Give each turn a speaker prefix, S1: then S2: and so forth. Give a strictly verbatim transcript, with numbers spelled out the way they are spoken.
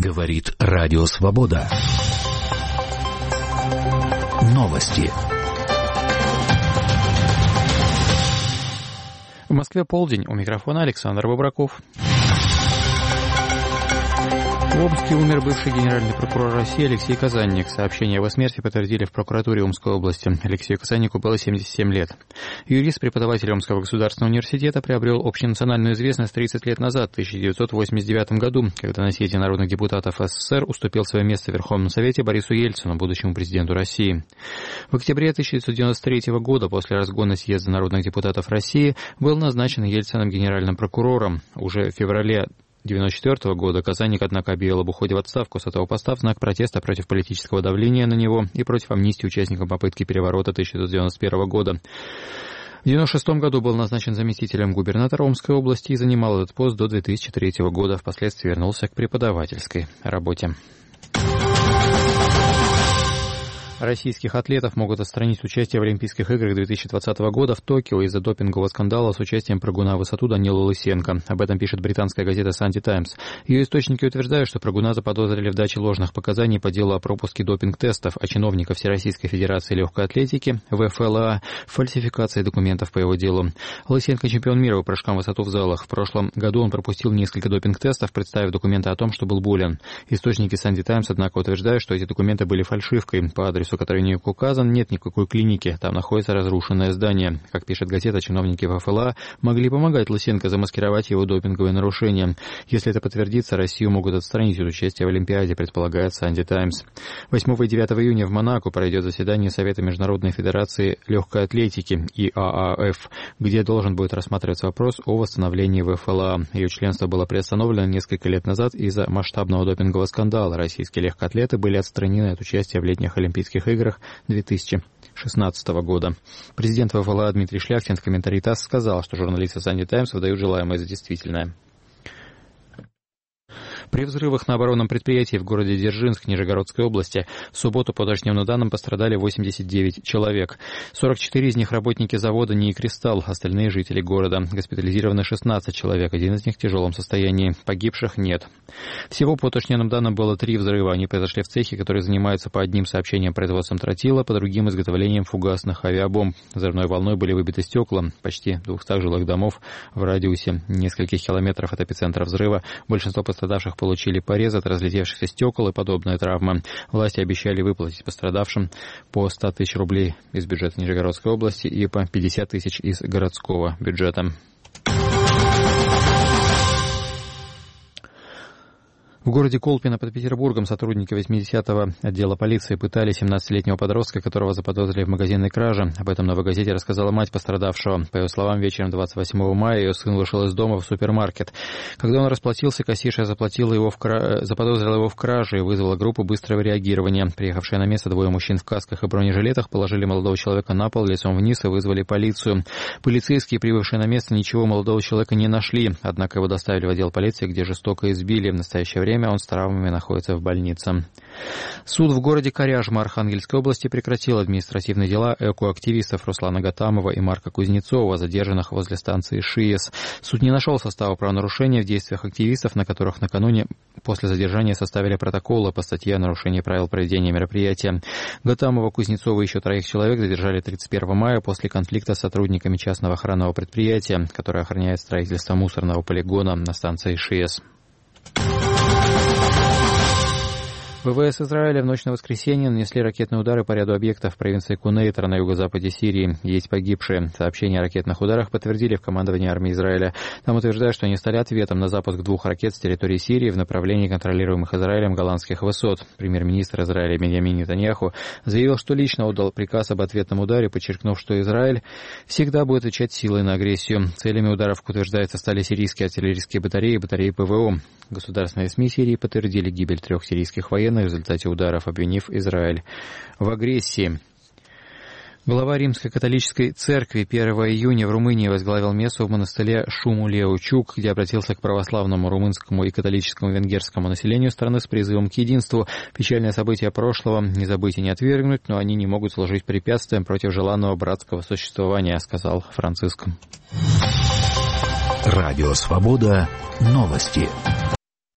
S1: Говорит Радио Свобода. Новости.
S2: В Москве полдень. У микрофона Александр Бобраков. В Омске умер бывший генеральный прокурор России Алексей Казанник. Сообщение о его смерти подтвердили в прокуратуре Омской области. Алексею Казаннику было семьдесят семь лет. Юрист, преподаватель Омского государственного университета, приобрел общенациональную известность тридцать лет назад, в тысяча девятьсот восемьдесят девятом году, когда на съезде народных депутатов СССР уступил свое место в Верховном Совете Борису Ельцину, будущему президенту России. В октябре тысяча девятьсот девяносто третьего года, после разгона съезда народных депутатов России, был назначен Ельциным генеральным прокурором. Уже в феврале девяносто четвёртого года Казанник, однако, объявил об уходе в отставку с этого поста в знак протеста против политического давления на него и против амнистии участникам попытки переворота тысяча девятьсот девяносто первого года. В девяносто шестом году был назначен заместителем губернатора Омской области и занимал этот пост до две тысячи третьего года. Впоследствии вернулся к преподавательской работе. Российских атлетов могут отстранить с участия в Олимпийских играх две тысячи двадцатого года в Токио из-за допингового скандала с участием прыгуна в высоту Данила Лысенко. Об этом пишет британская газета Sunday Times. Ее источники утверждают, что прыгуна заподозрили в даче ложных показаний по делу о пропуске допинг-тестов, а чиновников Всероссийской Федерации легкой атлетики вэ эф эл а в фальсификации документов по его делу. Лысенко чемпион мира по прыжкам в высоту в залах. В прошлом году он пропустил несколько допинг-тестов, представив документы о том, что был болен. Источники Sunday Times, однако, утверждают, что эти документы были фальшивкой. По адресу, который не указан, нет никакой клиники. Там находится разрушенное здание. Как пишет газета, чиновники вэ эф эл а могли помогать Лысенко замаскировать его допинговые нарушения. Если это подтвердится, Россию могут отстранить от участия в Олимпиаде, предполагает Sunday Times. восьмого и девятого июня в Монако пройдет заседание Совета Международной Федерации Легкой Атлетики и а а эф, где должен будет рассматриваться вопрос о восстановлении вэ эф эл а. Ее членство было приостановлено несколько лет назад из-за масштабного допингового скандала. Российские легкоатлеты были отстранены от участия в летних Олимпийских играх две тысячи шестнадцатого года. Президент вэ эф эл а Дмитрий Шляхтин в комментарии ТАСС сказал, что журналисты Sunday Times выдают желаемое за действительное. При взрывах на оборонном предприятии в городе Дзержинск Нижегородской области в субботу, по точным данным, пострадали восемьдесят девять человек. сорок четыре из них работники завода НИИ «Кристалл», остальные жители города. Госпитализированы шестнадцать человек, один из них в тяжелом состоянии. Погибших нет. Всего, по уточненным данным, было три взрыва. Они произошли в цехе, который занимается по одним сообщениям производством тротила, по другим изготовлением фугасных авиабомб. Взрывной волной были выбиты стекла почти двухсот жилых домов в радиусе нескольких километров от эпицентра взрыва. Большинство пострадавших получили порезы от разлетевшихся стекол и подобные травмы. Власти обещали выплатить пострадавшим по сто тысяч рублей из бюджета Нижегородской области и по пятьдесят тысяч из городского бюджета. В городе Колпино под Петербургом сотрудники восьмидесятого отдела полиции пытали семнадцатилетнего подростка, которого заподозрили в магазинной краже. Об этом «Новой газете» рассказала мать пострадавшего. По ее словам, вечером двадцать восьмого мая ее сын вышел из дома в супермаркет. Когда он расплатился, кассирша заплатила его в кра... заподозрила его в краже и вызвала группу быстрого реагирования. Приехавшие на место двое мужчин в касках и бронежилетах положили молодого человека на пол лицом вниз и вызвали полицию. Полицейские, прибывшие на место, ничего молодого человека не нашли, однако его доставили в отдел полиции, где жестоко избили. В настоящее время он с травмами находится в больнице. Суд в городе Коряжма Архангельской области прекратил административные дела экоактивистов Руслана Гатамова и Марка Кузнецова, задержанных возле станции ШИЭС. Суд не нашел состава правонарушения в действиях активистов, на которых накануне после задержания составили протоколы по статье о нарушении правил проведения мероприятия. Гатамова, Кузнецова и еще троих человек задержали тридцать первого мая после конфликта с сотрудниками частного охранного предприятия, которое охраняет строительство мусорного полигона на станции ШИЭС. ВВС Израиля в ночь на воскресенье нанесли ракетные удары по ряду объектов в провинции Кунейтра на юго-западе Сирии. Есть погибшие. Сообщения о ракетных ударах подтвердили в командовании армии Израиля. Там утверждают, что они стали ответом на запуск двух ракет с территории Сирии в направлении контролируемых Израилем голландских высот. Премьер-министр Израиля Биньямин Нетаньяху заявил, что лично отдал приказ об ответном ударе, подчеркнув, что Израиль всегда будет отвечать силой на агрессию. Целями ударов, как утверждается, стали сирийские артиллерийские батареи и батареи ПВО. Государственные СМИ Сирии подтвердили гибель трех сирийских военных в результате ударов, обвинив Израиль в агрессии. Глава Римской католической церкви первого июня в Румынии возглавил мессу в монастыре Шумулеу-Чук, где обратился к православному румынскому и католическому венгерскому населению страны с призывом к единству. Печальные события прошлого не забыть и не отвергнуть, но они не могут служить препятствием против желанного братского существования, сказал Франциск.
S1: Радио «Свобода». Новости.